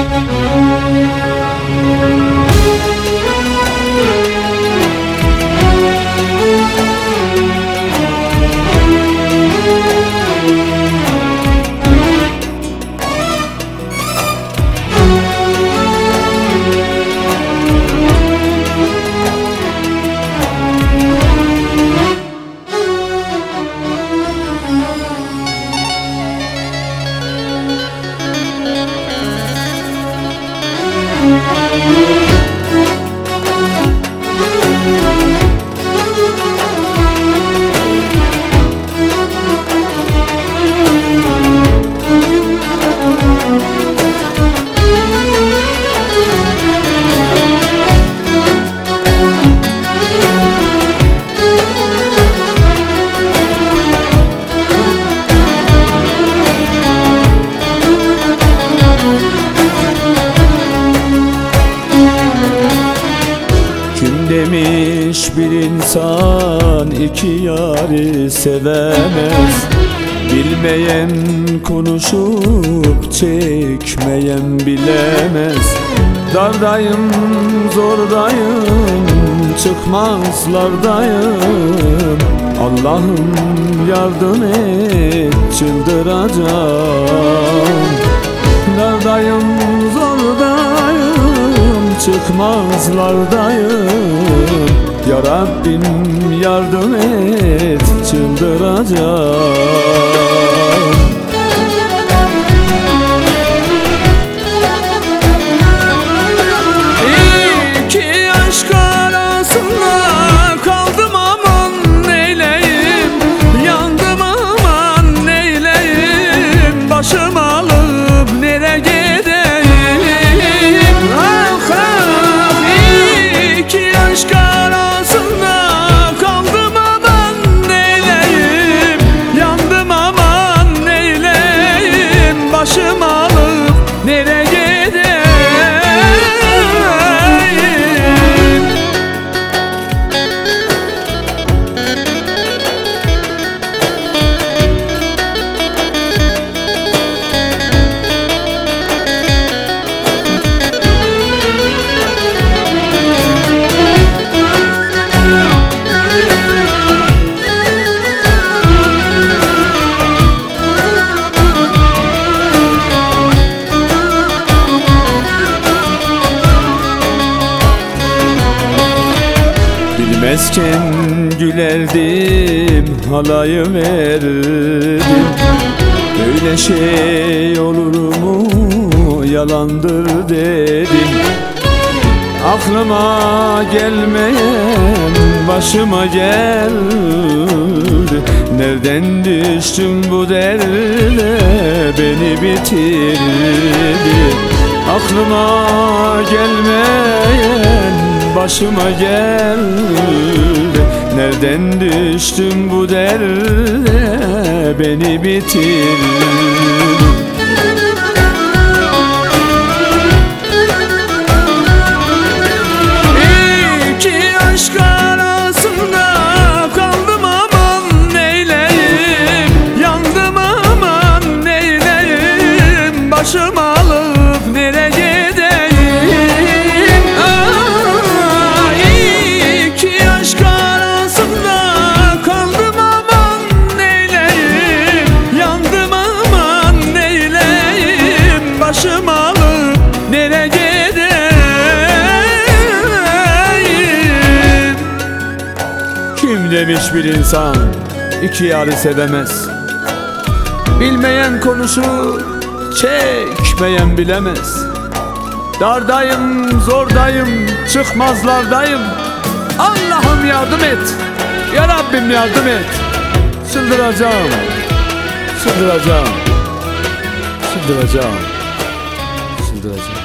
Demiş bir insan iki yâri sevemez. Bilmeyen konuşup çekmeyen bilemez. Dardayım, zordayım, çıkmazlardayım. Allah'ım yardım et, çıldıracağım. Dardayım, zordayım, çıkmazlardayım. Ya Rabbim yardım et, çıldıracağım. İki aşk arasında kaldım, aman neyleyim. Yandım, aman neyleyim. Başım alıp nereye gideyim? Ah ah, iki aşk arasında kaldım, aman neyleyim. Yandım, aman neyleyim. Başım alıp nereye gideyim? Bilmezken gülerdim, halayı verdim. Öyle şey olur mu, yalandır dedim. Aklıma gelmeyen başıma geldi. Nereden düştüm bu derde, beni bitirdi. Aklıma gelmeyen başıma geldi. Nereden düştüm bu derde, beni bitirdi. İki aşk arasında kaldım, aman neyleyim. Yandım, aman neyleyim. Başım alıp nereye gideyim? Başım alıp nereye gideyim? Kim demiş bir insan iki yâri sevemez. Bilmeyen konuşur, çekmeyen bilemez. Dardayım, zordayım, çıkmazlardayım. Allah'ım yardım et, ya Rabbim yardım et. Çıldıracağım, çıldıracağım, çıldıracağım.